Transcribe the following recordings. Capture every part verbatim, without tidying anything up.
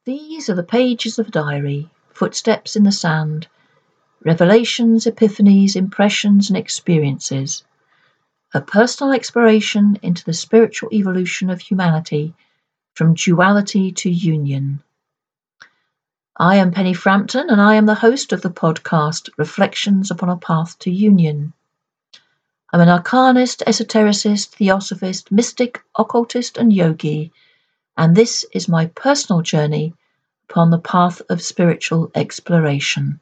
These are the pages of a diary, footsteps in the sand, revelations, epiphanies, impressions and experiences, a personal exploration into the spiritual evolution of humanity from duality to union. I am Penny Frampton and I am the host of the podcast Reflections upon a Path to Union. I'm an arcanist, esotericist, theosophist, mystic, occultist and yogi, and this is my personal journey upon the path of spiritual exploration.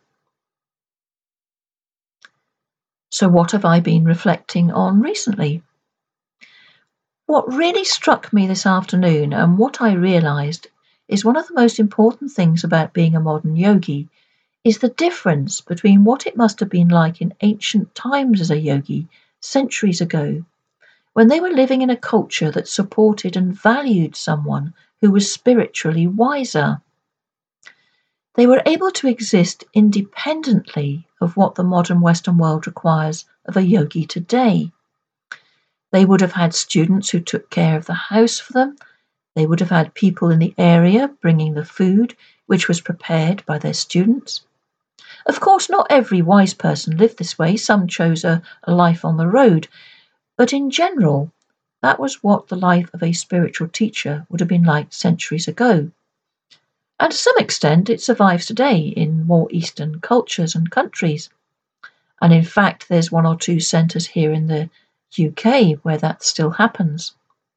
So what have I been reflecting on recently? What really struck me this afternoon and what I realised is one of the most important things about being a modern yogi is the difference between what it must have been like in ancient times as a yogi centuries ago, when they were living in a culture that supported and valued someone who was spiritually wiser. They were able to exist independently of what the modern Western world requires of a yogi today. They would have had students who took care of the house for them. They would have had people in the area bringing the food, which was prepared by their students. Of course, not every wise person lived this way. Some chose a, a life on the road. But in general, that was what the life of a spiritual teacher would have been like centuries ago. And to some extent, it survives today in more Eastern cultures and countries. And in fact, there's one or two centres here in the U K where that still happens.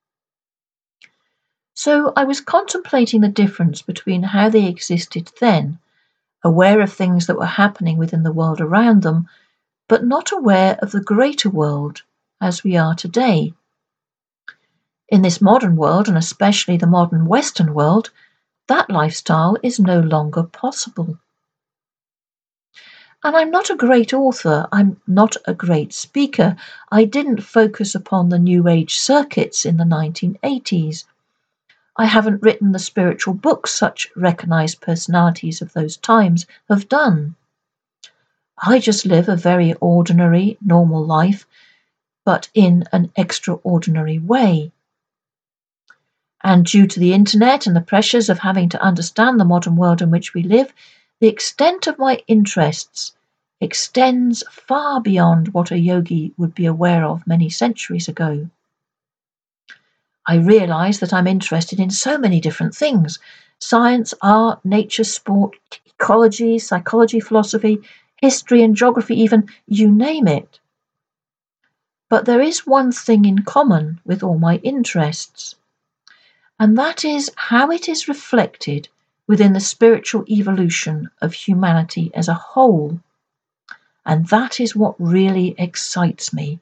So I was contemplating the difference between how they existed then, aware of things that were happening within the world around them, but not aware of the greater world as we are today. In this modern world, and especially the modern Western world, that lifestyle is no longer possible. And I'm not a great author, I'm not a great speaker. I didn't focus upon the New Age circuits in the nineteen eighties. I haven't written the spiritual books such recognised personalities of those times have done. I just live a very ordinary, normal life, but in an extraordinary way. And due to the internet and the pressures of having to understand the modern world in which we live, the extent of my interests extends far beyond what a yogi would be aware of many centuries ago. I realise that I'm interested in so many different things: science, art, nature, sport, ecology, psychology, philosophy, history and geography even, you name it. But there is one thing in common with all my interests, and that is how it is reflected within the spiritual evolution of humanity as a whole. And that is what really excites me.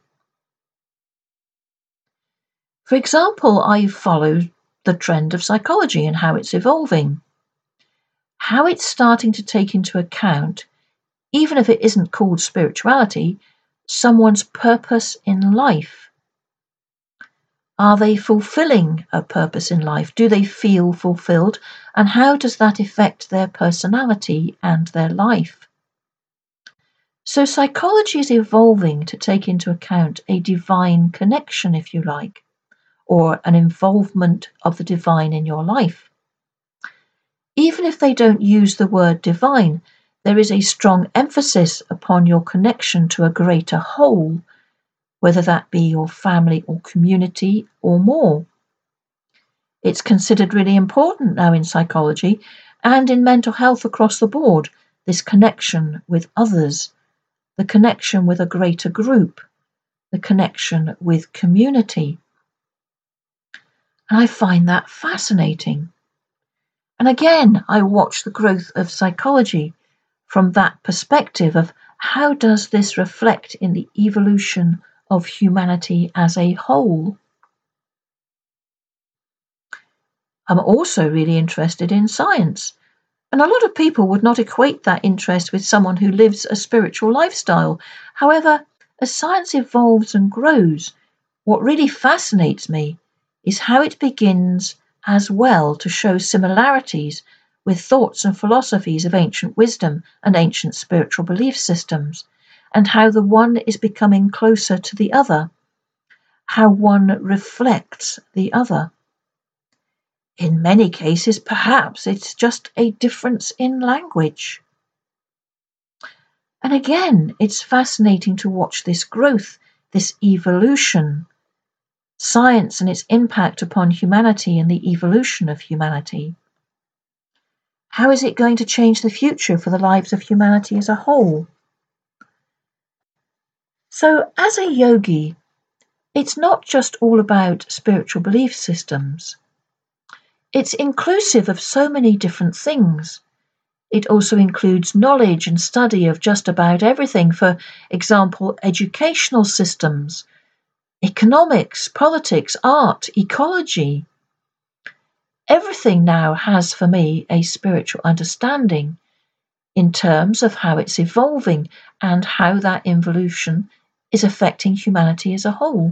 For example, I follow the trend of psychology and how it's evolving, how it's starting to take into account, even if it isn't called spirituality, someone's purpose in life. Are they fulfilling a purpose in life? Do they feel fulfilled? And how does that affect their personality and their life? So psychology is evolving to take into account a divine connection, if you like, or an involvement of the divine in your life. Even if they don't use the word divine, there is a strong emphasis upon your connection to a greater whole, whether that be your family or community or more. It's considered really important now in psychology and in mental health across the board, this connection with others, the connection with a greater group, the connection with community. And I find that fascinating. And again, I watch the growth of psychology from that perspective of how does this reflect in the evolution of humanity as a whole. I'm also really interested in science, and a lot of people would not equate that interest with someone who lives a spiritual lifestyle. However, as science evolves and grows, what really fascinates me is how it begins as well to show similarities with thoughts and philosophies of ancient wisdom and ancient spiritual belief systems, and how the one is becoming closer to the other, how one reflects the other. In many cases, perhaps it's just a difference in language. And again, it's fascinating to watch this growth, this evolution, science and its impact upon humanity and the evolution of humanity. How is it going to change the future for the lives of humanity as a whole? So, as a yogi, it's not just all about spiritual belief systems. It's inclusive of so many different things. It also includes knowledge and study of just about everything. For example, educational systems, economics, politics, art, ecology. Everything now has, for me, a spiritual understanding in terms of how it's evolving and how that evolution is affecting humanity as a whole.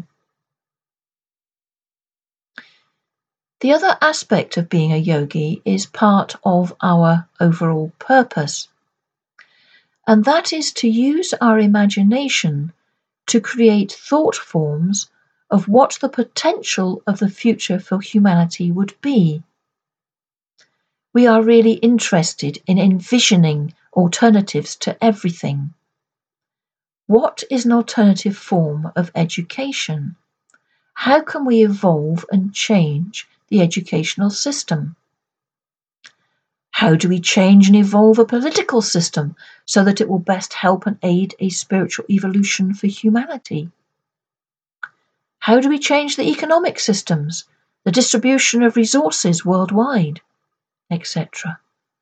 The other aspect of being a yogi is part of our overall purpose, and that is to use our imagination to create thought forms of what the potential of the future for humanity would be. We are really interested in envisioning alternatives to everything. What is an alternative form of education? How can we evolve and change the educational system? How do we change and evolve a political system so that it will best help and aid a spiritual evolution for humanity? How do we change the economic systems, the distribution of resources worldwide, et cetera?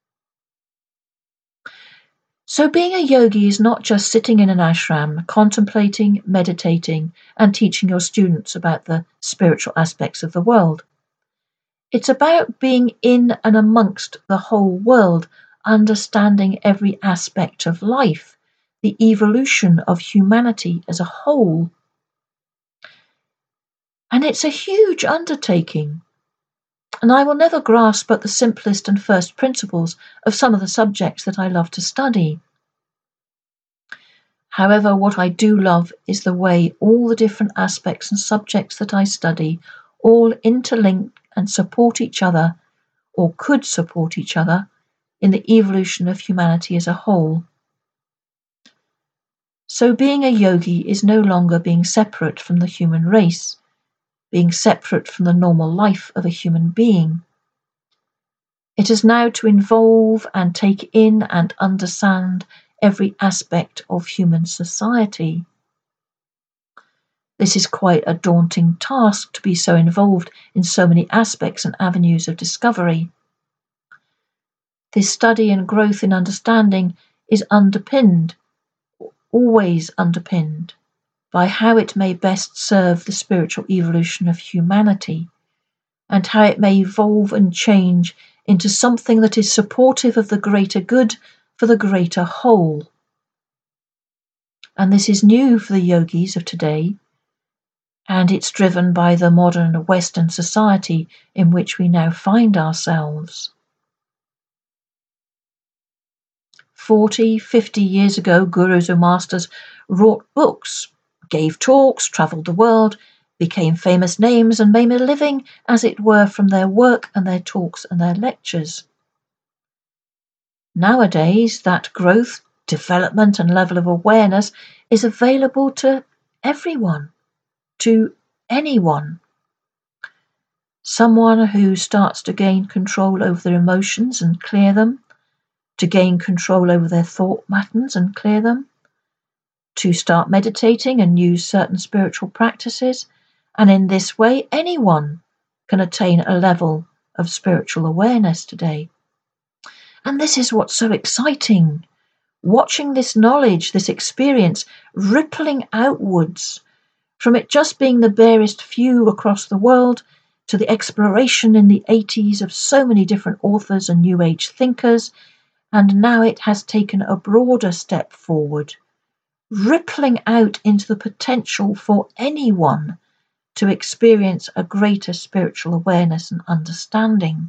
So being a yogi is not just sitting in an ashram, contemplating, meditating, and teaching your students about the spiritual aspects of the world. It's about being in and amongst the whole world, understanding every aspect of life, the evolution of humanity as a whole. And it's a huge undertaking. And I will never grasp but the simplest and first principles of some of the subjects that I love to study. However, what I do love is the way all the different aspects and subjects that I study all interlink and support each other, or could support each other, in the evolution of humanity as a whole. So being a yogi is no longer being separate from the human race, being separate from the normal life of a human being. It is now to involve and take in and understand every aspect of human society. This is quite a daunting task, to be so involved in so many aspects and avenues of discovery. This study and growth in understanding is underpinned, always underpinned, by how it may best serve the spiritual evolution of humanity, and how it may evolve and change into something that is supportive of the greater good for the greater whole. And this is new for the yogis of today, and it's driven by the modern Western society in which we now find ourselves. Forty, fifty years ago, gurus or masters wrote books, gave talks, travelled the world, became famous names, and made a living, as it were, from their work and their talks and their lectures. Nowadays, that growth, development, and level of awareness is available to everyone, to anyone. Someone who starts to gain control over their emotions and clear them, to gain control over their thought patterns and clear them, to start meditating and use certain spiritual practices, and in this way anyone can attain a level of spiritual awareness today. And this is what's so exciting, watching this knowledge, this experience rippling outwards, from it just being the barest few across the world to the exploration in the eighties of so many different authors and New Age thinkers, and now it has taken a broader step forward, rippling out into the potential for anyone to experience a greater spiritual awareness and understanding.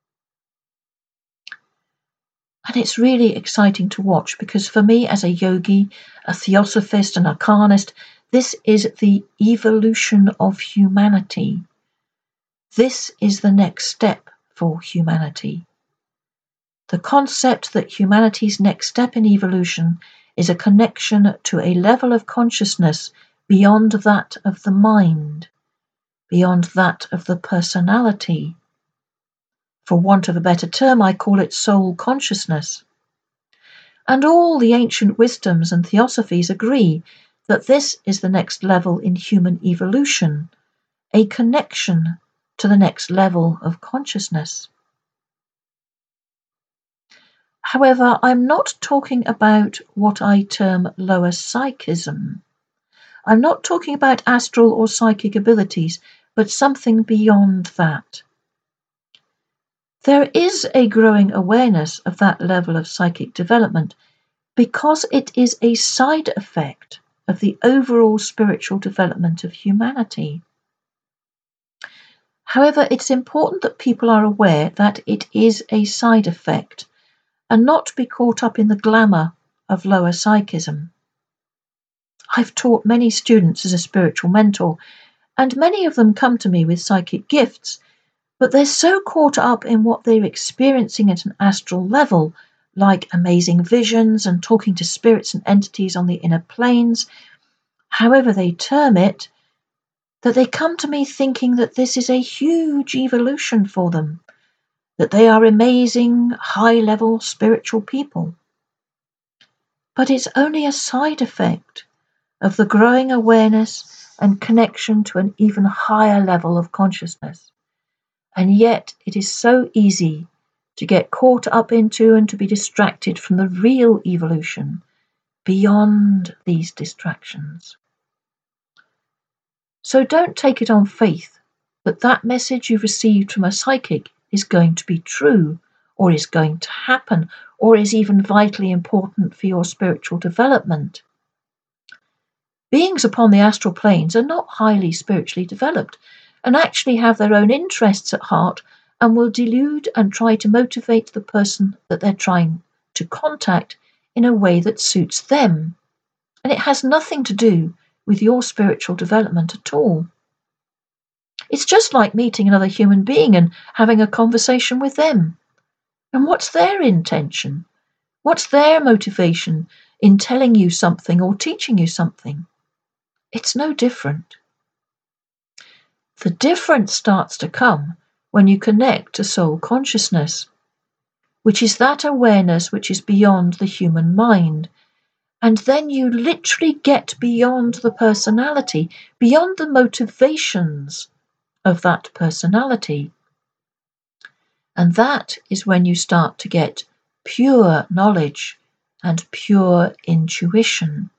And it's really exciting to watch, because for me as a yogi, a theosophist, an arcanist, this is the evolution of humanity. This is the next step for humanity. The concept that humanity's next step in evolution is a connection to a level of consciousness beyond that of the mind, beyond that of the personality. For want of a better term, I call it soul consciousness. And all the ancient wisdoms and theosophies agree that this is the next level in human evolution, a connection to the next level of consciousness. However, I'm not talking about what I term lower psychism. I'm not talking about astral or psychic abilities, but something beyond that. There is a growing awareness of that level of psychic development because it is a side effect of the overall spiritual development of humanity. However, it's important that people are aware that it is a side effect and not be caught up in the glamour of lower psychism. I've taught many students as a spiritual mentor, and many of them come to me with psychic gifts, but they're so caught up in what they're experiencing at an astral level, like amazing visions and talking to spirits and entities on the inner planes, however they term it, that they come to me thinking that this is a huge evolution for them, that they are amazing, high-level spiritual people. But it's only a side effect of the growing awareness and connection to an even higher level of consciousness. And yet it is so easy to get caught up into and to be distracted from the real evolution beyond these distractions. So don't take it on faith that that message you've received from a psychic is going to be true, or is going to happen, or is even vitally important for your spiritual development. Beings upon the astral planes are not highly spiritually developed and actually have their own interests at heart and will delude and try to motivate the person that they're trying to contact in a way that suits them. And it has nothing to do with your spiritual development at all. It's just like meeting another human being and having a conversation with them. And what's their intention? What's their motivation in telling you something or teaching you something? It's no different. The difference starts to come when you connect to soul consciousness, which is that awareness which is beyond the human mind. And then you literally get beyond the personality, beyond the motivations of that personality. And that is when you start to get pure knowledge and pure intuition.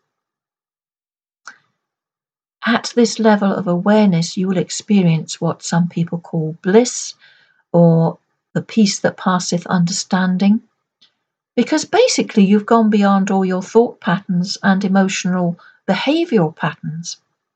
At this level of awareness, you will experience what some people call bliss, or the peace that passeth understanding, because basically you've gone beyond all your thought patterns and emotional behavioural patterns.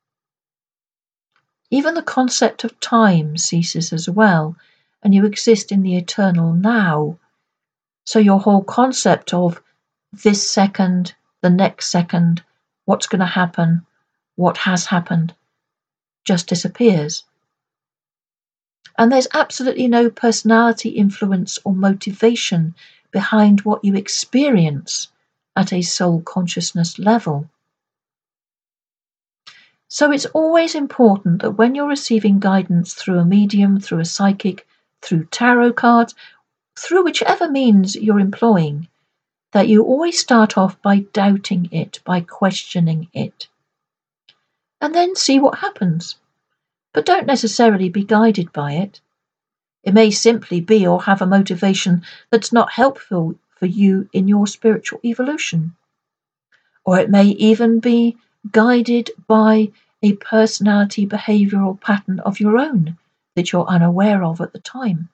Even the concept of time ceases as well, and you exist in the eternal now. So your whole concept of this second, the next second, what's going to happen, what has happened, just disappears. And there's absolutely no personality influence or motivation behind what you experience at a soul consciousness level. So it's always important that when you're receiving guidance through a medium, through a psychic, through tarot cards, through whichever means you're employing, that you always start off by doubting it, by questioning it. And then see what happens. But don't necessarily be guided by it. It may simply be or have a motivation that's not helpful for you in your spiritual evolution. Or it may even be guided by a personality behavioural pattern of your own that you're unaware of at the time.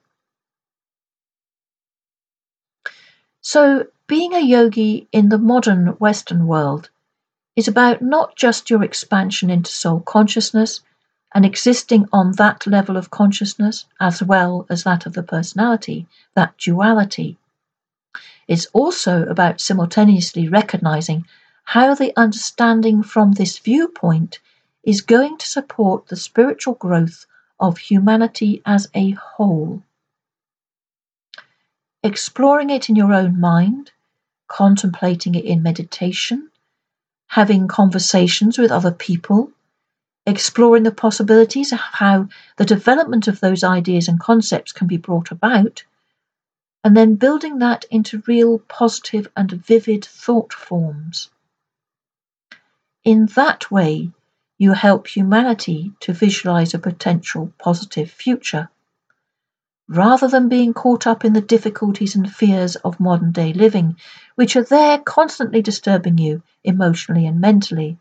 So, being a yogi in the modern Western world is about not just your expansion into soul consciousness and existing on that level of consciousness as well as that of the personality, that duality. It's also about simultaneously recognizing how the understanding from this viewpoint is going to support the spiritual growth of humanity as a whole. exploring it in your own mind, contemplating it in meditation, having conversations with other people, exploring the possibilities of how the development of those ideas and concepts can be brought about, and then building that into real positive and vivid thought forms. In that way, you help humanity to visualize a potential positive future, rather than being caught up in the difficulties and fears of modern day living, which are there constantly disturbing you emotionally and mentally.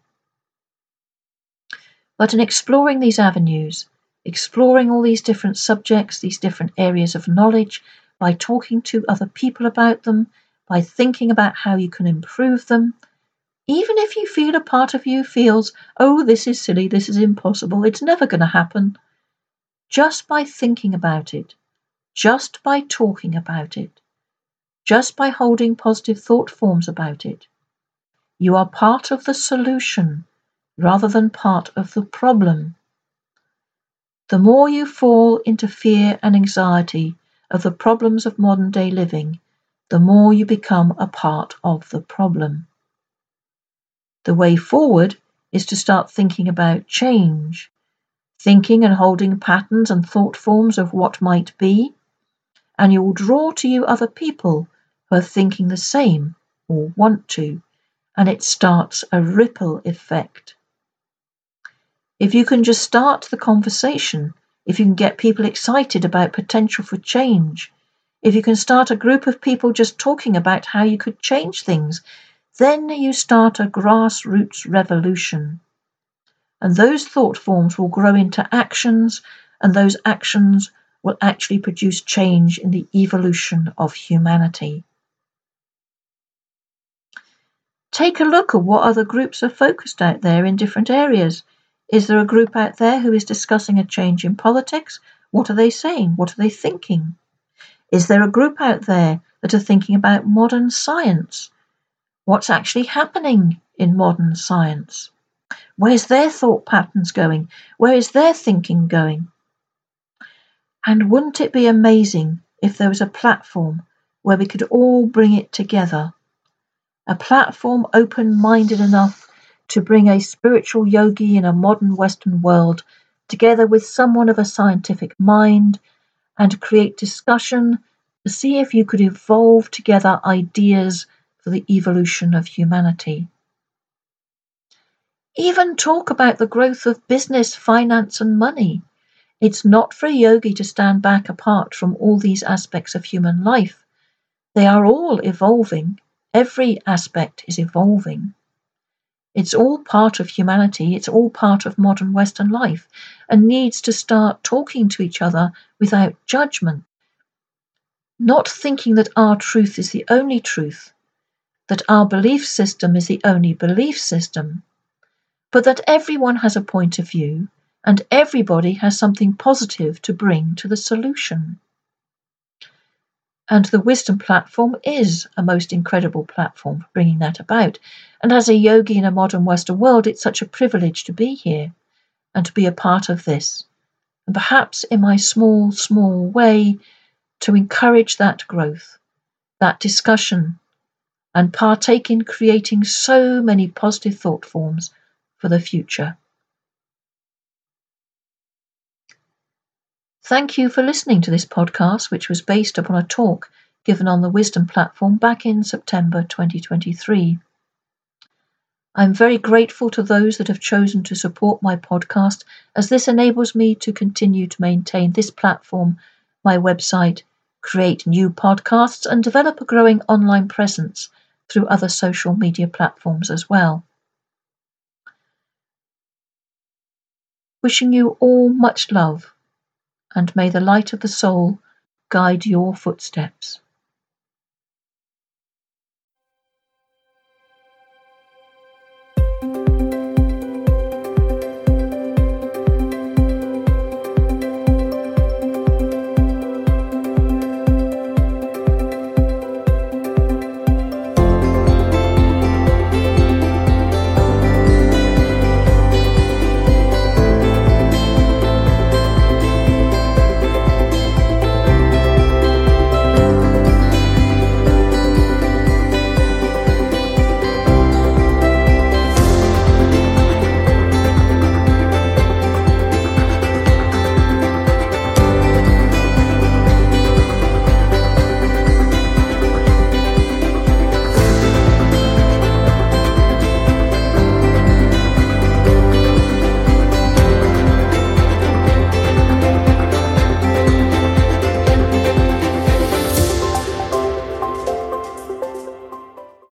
But in exploring these avenues, exploring all these different subjects, these different areas of knowledge, by talking to other people about them, by thinking about how you can improve them, even if you feel a part of you feels, oh, this is silly, this is impossible, it's never going to happen, just by thinking about it, just by talking about it, just by holding positive thought forms about it, you are part of the solution rather than part of the problem. The more you fall into fear and anxiety of the problems of modern day living, the more you become a part of the problem. The way forward is to start thinking about change, thinking and holding patterns and thought forms of what might be, and you will draw to you other people who are thinking the same or want to, and it starts a ripple effect. If you can just start the conversation, if you can get people excited about potential for change, if you can start a group of people just talking about how you could change things, then you start a grassroots revolution. And those thought forms will grow into actions, and those actions will actually produce change in the evolution of humanity. Take a look at what other groups are focused out there in different areas. Is there a group out there who is discussing a change in politics? What are they saying? What are they thinking? Is there a group out there that are thinking about modern science? What's actually happening in modern science? Where's their thought patterns going? Where is their thinking going? And wouldn't it be amazing if there was a platform where we could all bring it together? A platform open-minded enough to bring a spiritual yogi in a modern Western world together with someone of a scientific mind and create discussion to see if you could evolve together ideas for the evolution of humanity. Even talk about the growth of business, finance and money. It's not for a yogi to stand back apart from all these aspects of human life. They are all evolving. Every aspect is evolving. It's all part of humanity, it's all part of modern Western life, and needs to start talking to each other without judgment. Not thinking that our truth is the only truth, that our belief system is the only belief system, but that everyone has a point of view and everybody has something positive to bring to the solution. And the Wisdom Platform is a most incredible platform for bringing that about. And as a yogi in a modern Western world, it's such a privilege to be here and to be a part of this. And perhaps in my small, small way, to encourage that growth, that discussion, and partake in creating so many positive thought forms for the future. Thank you for listening to this podcast, which was based upon a talk given on the Wisdom Platform back in September twenty twenty-three. I'm very grateful to those that have chosen to support my podcast, as this enables me to continue to maintain this platform, my website, create new podcasts, and develop a growing online presence through other social media platforms as well. Wishing you all much love, and may the light of the soul guide your footsteps.